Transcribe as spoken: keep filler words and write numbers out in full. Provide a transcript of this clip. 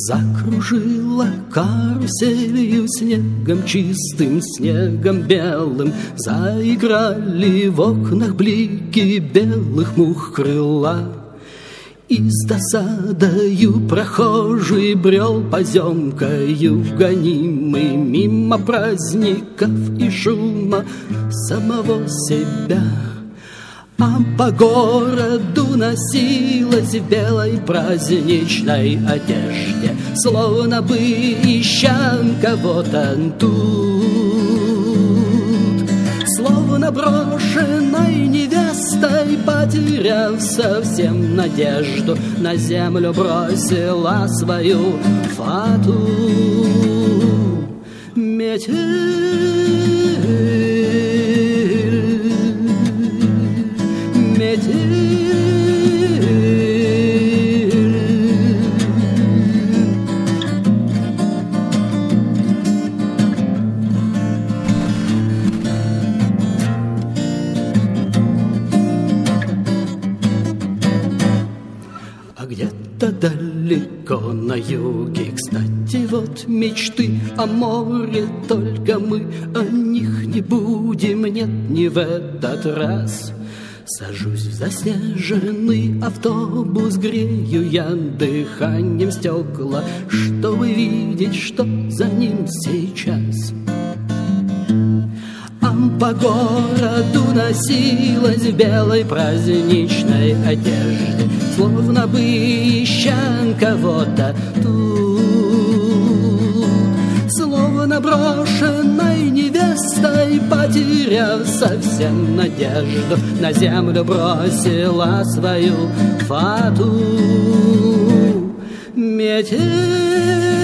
Закружила каруселью снегом, чистым снегом белым. Заиграли в окнах блики белых мух крыла. И с досадою прохожий брел поземкою, гонимый мимо праздников и шума самого себя. А по городу носилась в белой праздничной одежде, словно бы ища кого-то тут. Словно брошенной невестой, потеряв совсем надежду, на землю бросила свою фату. Метель, где-то далеко на юге, кстати, вот мечты о море, только мы о них не будем, нет, не в этот раз. Сажусь в заснеженный автобус, грею я дыханием стекла, чтобы видеть, что за ним сейчас. А по городу носилась в белой праздничной одежде, словно бы ища кого-то тут. Словно брошенной невестой, потеряв совсем надежду, на землю бросила свою фату. Метель,